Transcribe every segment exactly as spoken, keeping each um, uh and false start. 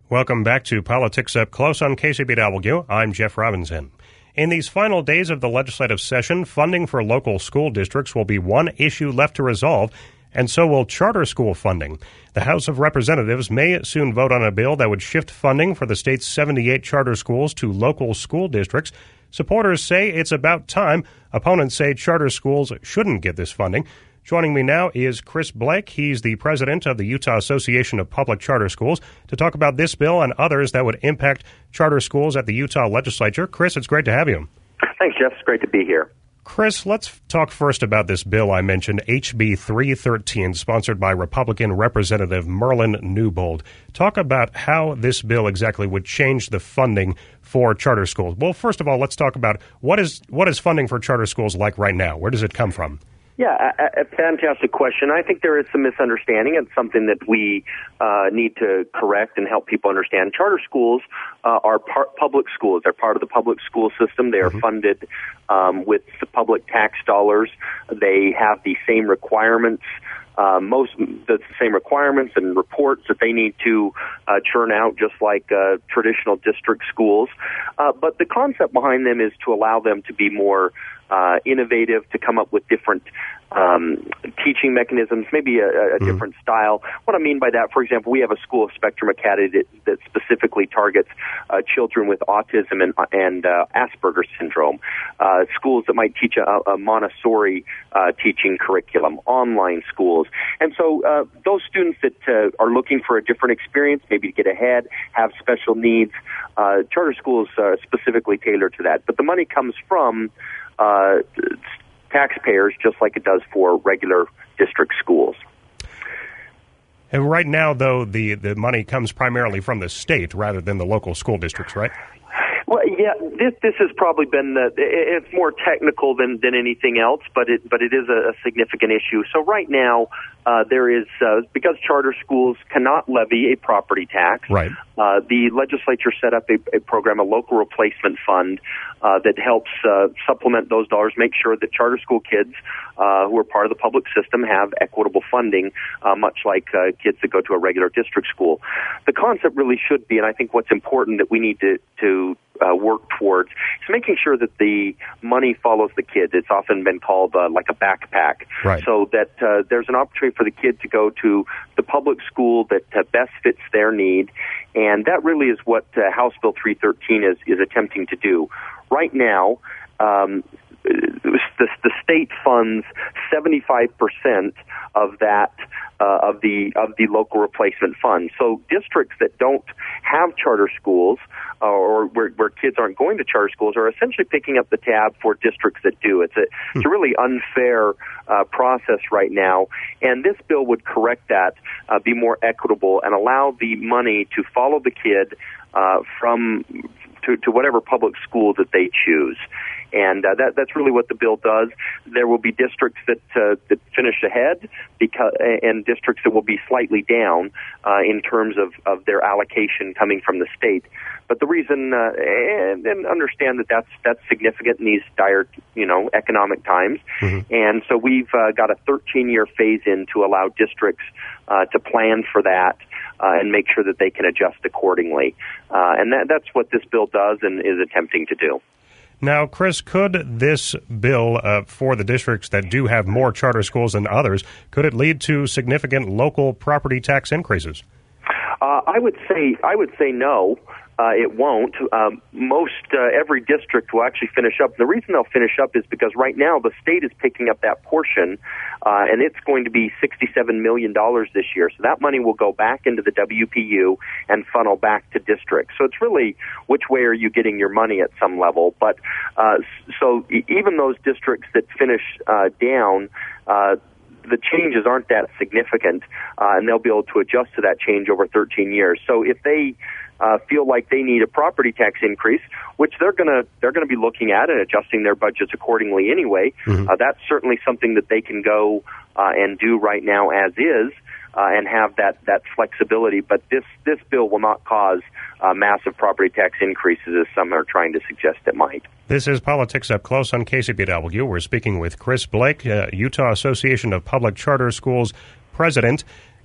Welcome back to Politics Up Close on K C B W. I'm Jeff Robinson. In these final days of the legislative session, funding for local school districts will be one issue left to resolve, and so will charter school funding. The House of Representatives may soon vote on a bill that would shift funding for the state's seventy-eight charter schools to local school districts. Supporters say it's about time. Opponents say charter schools shouldn't get this funding. Joining me now is Chris Blake. He's the president of the Utah Association of Public Charter Schools to talk about this bill and others that would impact charter schools at the Utah legislature. Chris, it's great to have you. Thanks, Jeff. It's great to be here. Chris, let's talk first about this bill I mentioned, H B three thirteen, sponsored by Republican Representative Merlin Newbold. Talk about how this bill exactly would change the funding for charter schools. Well, first of all, let's talk about what is what is funding for charter schools like right now? Where does it come from? Yeah, a, a fantastic question. I think there is some misunderstanding and something that we uh, need to correct and help people understand. Charter schools uh, are part public schools. They're part of the public school system. They are mm-hmm. funded um, with the public tax dollars. They have the same requirements. Uh, most the same requirements and reports that they need to uh, churn out, just like uh, traditional district schools. Uh, but the concept behind them is to allow them to be more uh, innovative, to come up with different um, teaching mechanisms, maybe a, a mm-hmm. different style. What I mean by that, for example, we have a School of Spectrum Academy that, that specifically targets uh, children with autism and, and uh, Asperger's syndrome. Uh, schools that might teach a, a Montessori uh, teaching curriculum, online schools. And so uh, those students that uh, are looking for a different experience, maybe to get ahead, have special needs, uh, charter schools are specifically tailored to that. But the money comes from uh, taxpayers, just like it does for regular district schools. And right now, though, the, the money comes primarily from the state rather than the local school districts, right? Well, yeah, this this has probably been the, it's more technical than, than anything else, but it but it is a, a significant issue. So right now, uh, there is uh, because charter schools cannot levy a property tax. Right. Uh, the legislature set up a, a program, a local replacement fund, uh, that helps uh, supplement those dollars, make sure that charter school kids uh, who are part of the public system have equitable funding, uh, much like uh, kids that go to a regular district school. The concept really should be, and I think what's important that we need to to Uh, work towards is making sure that the money follows the kids. It's often been called uh, like a backpack, right. So that uh, there's an opportunity for the kid to go to the public school that uh, best fits their need, and that really is what uh, House Bill three thirteen is, is attempting to do. Right now, um, the, the state funds seventy-five percent of that uh, of the of the local replacement fund. So districts that don't have charter schools uh, or where, where kids aren't going to charter schools are essentially picking up the tab for districts that do. It's a, it's a really unfair uh, process right now, and this bill would correct that, uh, be more equitable, and allow the money to follow the kid uh, from to, to whatever public school that they choose. And uh, that, that's really what the bill does. There will be districts that, uh, that finish ahead because, and districts that will be slightly down uh, in terms of, of their allocation coming from the state. But the reason, uh, and, and understand that that's, that's significant in these dire, you know, economic times. Mm-hmm. And so we've uh, got a thirteen-year phase-in to allow districts uh, to plan for that uh, and make sure that they can adjust accordingly. Uh, and that, that's what this bill does and is attempting to do. Now, Chris, could this bill uh, for the districts that do have more charter schools than others, could it lead to significant local property tax increases? Uh, I would say I would say no. Uh, it won't. Um, most uh, every district will actually finish up. The reason they'll finish up is because right now the state is picking up that portion, uh, and it's going to be sixty-seven million dollars this year. So that money will go back into the W P U and funnel back to districts. So it's really which way are you getting your money at some level. But uh, so even those districts that finish uh, down, uh, the changes aren't that significant, uh, and they'll be able to adjust to that change over thirteen years. So if they uh, feel like they need a property tax increase, which they're gonna they're gonna be looking at and adjusting their budgets accordingly anyway, mm-hmm. uh, that's certainly something that they can go uh, and do right now as is, uh, and have that that flexibility. But this this bill will not cause uh, massive property tax increases, as some are trying to suggest it might. This is Politics Up Close on K C B W. We're speaking with Chris Blake, uh, Utah Association of Public Charter Schools president.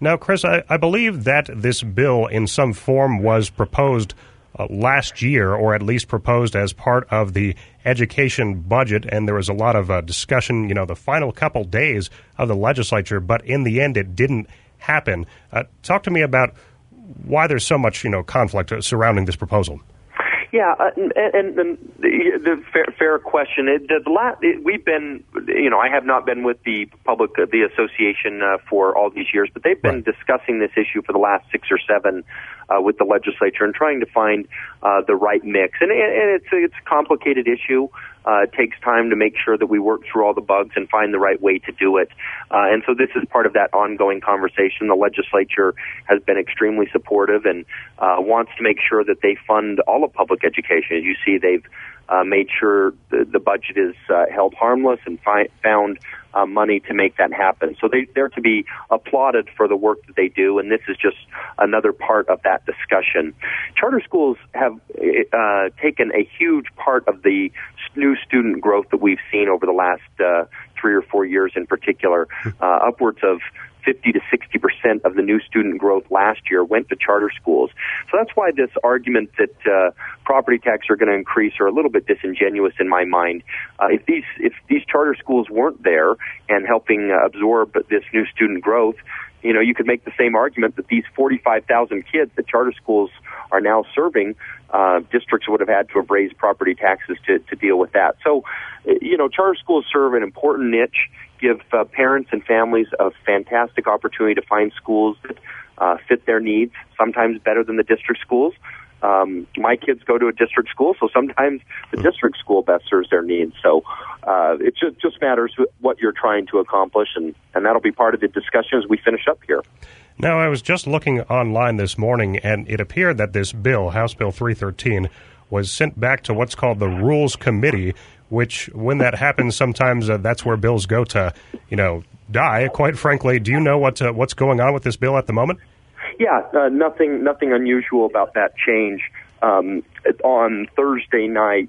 Now, Chris, I, I believe that this bill in some form was proposed uh, last year, or at least proposed as part of the education budget, and there was a lot of uh, discussion, you know, the final couple days of the legislature, but in the end it didn't happen. Uh, talk to me about why there's so much, you know, conflict surrounding this proposal. Yeah, uh, and, and, and the, the fair, fair question. It, the, the la- it, we've been, you know, I have not been with the public, uh, the association uh, for all these years, but they've been right. discussing this issue for the last six or seven uh, with the legislature and trying to find uh, the right mix. And, and it's it's a complicated issue. Uh, it takes time to make sure that we work through all the bugs and find the right way to do it. Uh, and so this is part of that ongoing conversation. The legislature has been extremely supportive and uh, wants to make sure that they fund all of public education. As you see, they've uh, made sure the, the budget is uh, held harmless and fi- found uh, money to make that happen. So they, they're to be applauded for the work that they do, and this is just another part of that discussion. Charter schools have uh, taken a huge part of the new student growth that we've seen over the last uh, three or four years in particular. Uh, upwards of fifty to sixty percent of the new student growth last year went to charter schools. So that's why this argument that uh, property taxes are going to increase are a little bit disingenuous in my mind. Uh, if these if these charter schools weren't there and helping uh, absorb this new student growth, you know, you could make the same argument that these forty-five thousand kids that charter schools are now serving, uh, districts would have had to have raised property taxes to, to deal with that. So, you know, charter schools serve an important niche, give uh, parents and families a fantastic opportunity to find schools that uh, fit their needs, sometimes better than the district schools. Um, my kids go to a district school, so sometimes the district school best serves their needs. So uh, it just, just matters what you're trying to accomplish, and, and that'll be part of the discussion as we finish up here. Now, I was just looking online this morning, and it appeared that this bill, House Bill three thirteen, was sent back to what's called the Rules Committee, which, when that happens, sometimes uh, that's where bills go to, you know, die, quite frankly. Do you know what uh, what's going on with this bill at the moment? Yeah, uh, nothing nothing unusual about that change. Um, on Thursday night,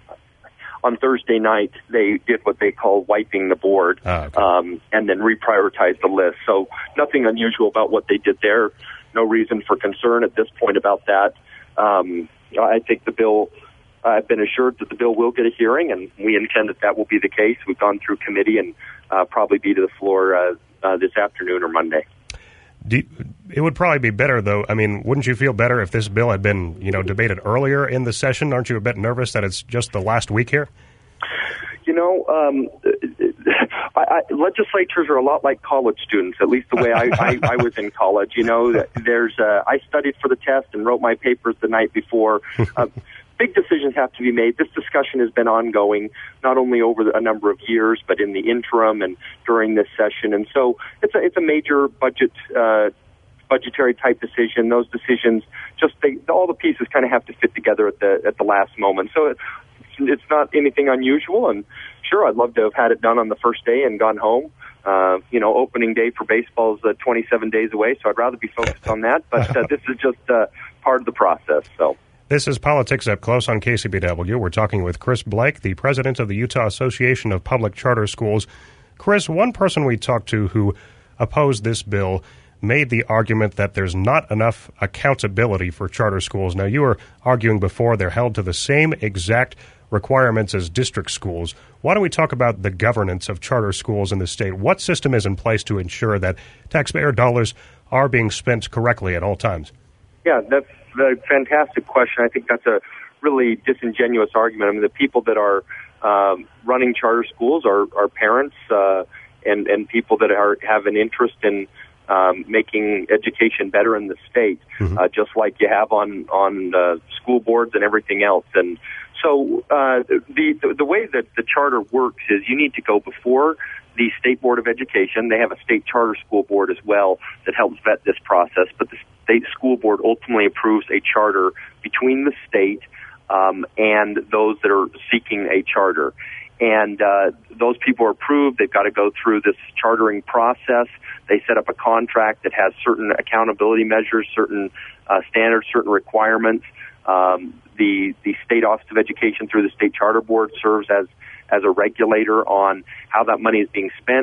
on Thursday night, they did what they call wiping the board, oh, okay. um, and then reprioritized the list. So nothing unusual about what they did there. No reason for concern at this point about that. Um, I think the bill, I've been assured that the bill will get a hearing, and we intend that that will be the case. We've gone through committee and uh, probably be to the floor uh, uh, this afternoon or Monday. Do you, it would probably be better, though. I mean, wouldn't you feel better if this bill had been, you know, debated earlier in the session? Aren't you a bit nervous that it's just the last week here? You know, um, I, I, legislatures are a lot like college students, at least the way I, I, I was in college. You know, there's uh, I studied for the test and wrote my papers the night before. Uh, big decisions have to be made. This discussion has been ongoing, not only over a number of years, but in the interim and during this session. And so it's a, it's a major budget uh, budgetary type decision. Those decisions, just they, all the pieces kind of have to fit together at the at the last moment. So it, it's not anything unusual. And sure, I'd love to have had it done on the first day and gone home. Uh, you know, opening day for baseball is uh, twenty-seven days away, so I'd rather be focused on that. But uh, this is just uh, part of the process. So. This is Politics Up Close on K C B W. We're talking with Chris Blake, the president of the Utah Association of Public Charter Schools. Chris, one person we talked to who opposed this bill made the argument that there's not enough accountability for charter schools. Now, you were arguing before they're held to the same exact requirements as district schools. Why don't we talk about the governance of charter schools in the state? What system is in place to ensure that taxpayer dollars are being spent correctly at all times? Yeah, that's a fantastic question. I think that's a really disingenuous argument. I mean, the people that are um, running charter schools are, are parents uh, and, and people that are have an interest in um, making education better in the state, mm-hmm. uh, just like you have on, on uh, school boards and everything else. And so uh, the, the the way that the charter works is you need to go before the State Board of Education. They have a state charter school board as well that helps vet this process, but the state school board ultimately approves a charter between the state um, and those that are seeking a charter. And uh, those people are approved. They've got to go through this chartering process. They set up a contract that has certain accountability measures, certain uh, standards, certain requirements. Um, the the State Office of Education through the State Charter Board serves as as a regulator on how that money is being spent.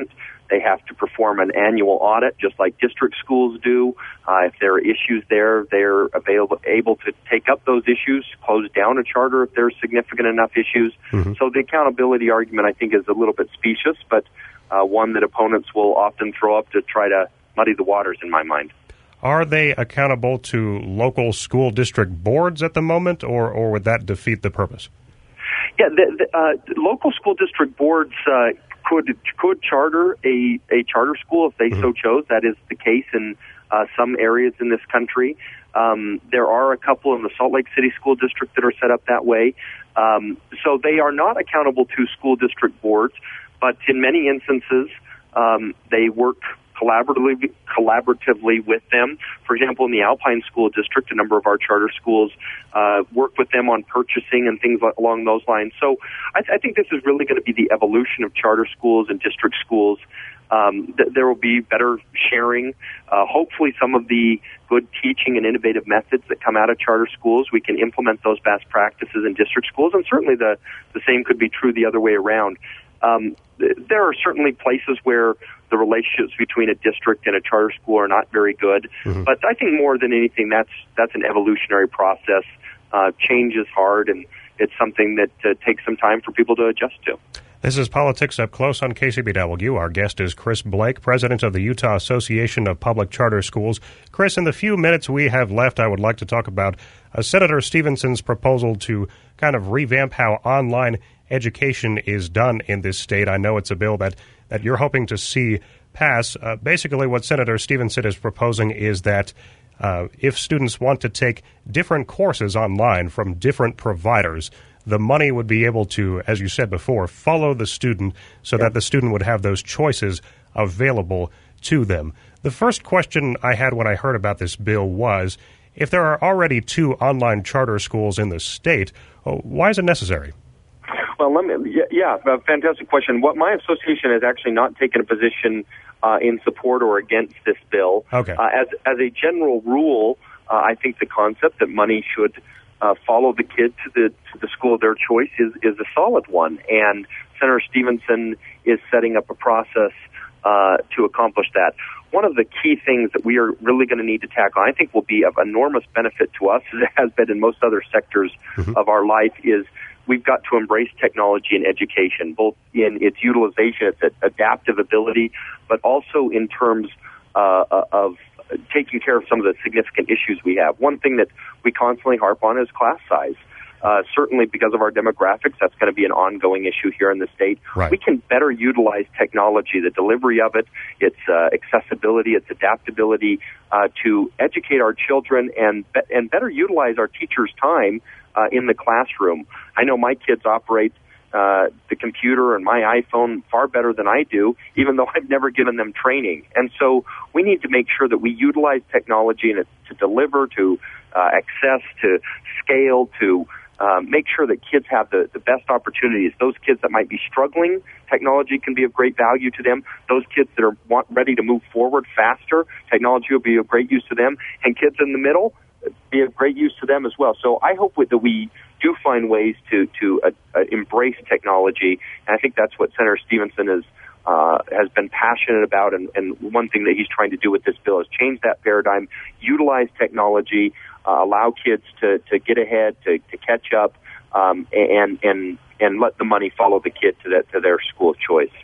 They have to perform an annual audit, just like district schools do. Uh, if there are issues there, they're available, able to take up those issues, close down a charter if there's significant enough issues. Mm-hmm. So the accountability argument, I think, is a little bit specious, but uh, one that opponents will often throw up to try to muddy the waters, in my mind. Are they accountable to local school district boards at the moment, or, or would that defeat the purpose? Yeah, the, the, uh, local school district boards uh, could could charter a, a charter school if they mm-hmm. so chose. That is the case in uh, some areas in this country. Um, there are a couple in the Salt Lake City School District that are set up that way. Um, so they are not accountable to school district boards, but in many instances, um, they work collaboratively collaboratively with them. For example, in the Alpine School District, a number of our charter schools uh, work with them on purchasing and things along those lines. So I, th- I think this is really going to be the evolution of charter schools and district schools. Um, th- there will be better sharing. Uh, hopefully some of the good teaching and innovative methods that come out of charter schools, we can implement those best practices in district schools, and certainly the, the same could be true the other way around. Um, th- there are certainly places where the relationships between a district and a charter school are not very good. Mm-hmm. But I think more than anything, that's that's an evolutionary process. Uh, change is hard, and it's something that uh, takes some time for people to adjust to. This is Politics Up Close on K C B W. Our guest is Chris Blake, president of the Utah Association of Public Charter Schools. Chris, in the few minutes we have left, I would like to talk about uh, Senator Stevenson's proposal to kind of revamp how online education is done in this state. I know it's a bill that, that you're hoping to see pass. Uh, basically, what Senator Stevenson is proposing is that uh, if students want to take different courses online from different providers, the money would be able to, as you said before, follow the student so yep. that the student would have those choices available to them. The first question I had when I heard about this bill was, if there are already two online charter schools in the state, why is it necessary? Well, let me, yeah, yeah, a fantastic question. What my association has actually not taken a position uh, in support or against this bill. Okay. Uh, as as a general rule, uh, I think the concept that money should uh, follow the kid to the to the school of their choice is is a solid one, and Senator Stevenson is setting up a process uh, to accomplish that. One of the key things that we are really going to need to tackle, I think will be of enormous benefit to us, as it has been in most other sectors mm-hmm. of our life, is we've got to embrace technology in education, both in its utilization, its adaptive ability, but also in terms uh, of taking care of some of the significant issues we have. One thing that we constantly harp on is class size. Uh, certainly because of our demographics, that's going to be an ongoing issue here in the state. Right. We can better utilize technology, the delivery of it, its uh, accessibility, its adaptability, uh, to educate our children and be- and better utilize our teachers' time uh, in the classroom. I know my kids operate uh, the computer and my iPhone far better than I do, even though I've never given them training. And so we need to make sure that we utilize technology and it, to deliver, to uh, access, to scale, to Um, make sure that kids have the, the best opportunities. Those kids that might be struggling, technology can be of great value to them. Those kids that are want, ready to move forward faster, technology will be of great use to them. And kids in the middle, be of great use to them as well. So I hope that we do find ways to, to uh, uh, embrace technology. And I think that's what Senator Stevenson is, uh, has been passionate about. And, and one thing that he's trying to do with this bill is change that paradigm, utilize technology, Uh, allow kids to, to get ahead, to, to catch up, um, and and and let the money follow the kid to that to their school of choice.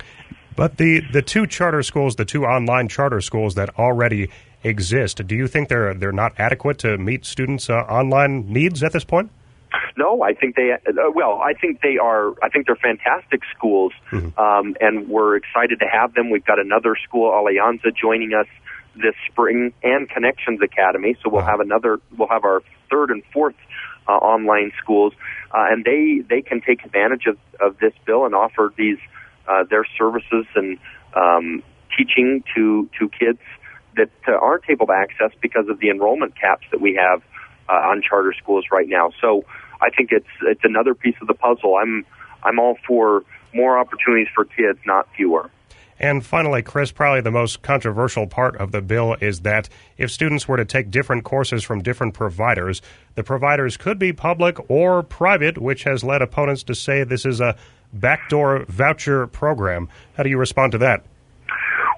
But the, the two charter schools, the two online charter schools that already exist, do you think they're they're not adequate to meet students' uh, online needs at this point? No, I think they. Uh, well, I think they are. I think they're fantastic schools, mm-hmm. um, and we're excited to have them. We've got another school, Alianza, joining us this spring, and Connections Academy. So we'll wow. have another. We'll have our third and fourth uh, online schools, uh, and they they can take advantage of, of this bill and offer these uh, their services and um, teaching to to kids that uh, aren't able to access because of the enrollment caps that we have uh, on charter schools right now. So I think it's it's another piece of the puzzle. I'm I'm all for more opportunities for kids, not fewer. And finally, Chris, probably the most controversial part of the bill is that if students were to take different courses from different providers, the providers could be public or private, which has led opponents to say this is a backdoor voucher program. How do you respond to that?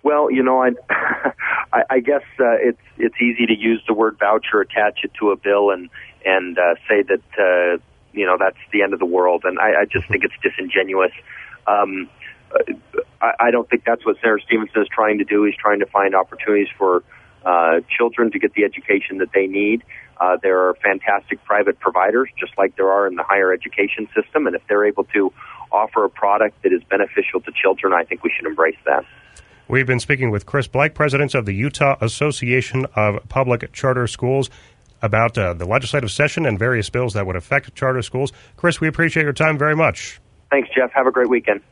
Well, you know, I, I, I guess uh, it's it's easy to use the word voucher, attach it to a bill, and and uh, say that uh, you know that's the end of the world. And I, I just think it's disingenuous. Um, I, I don't think that's what Senator Stevenson is trying to do. He's trying to find opportunities for uh, children to get the education that they need. Uh, there are fantastic private providers, just like there are in the higher education system. And if they're able to offer a product that is beneficial to children, I think we should embrace that. We've been speaking with Chris Blake, president of the Utah Association of Public Charter Schools, about uh, the legislative session and various bills that would affect charter schools. Chris, we appreciate your time very much. Thanks, Jeff. Have a great weekend.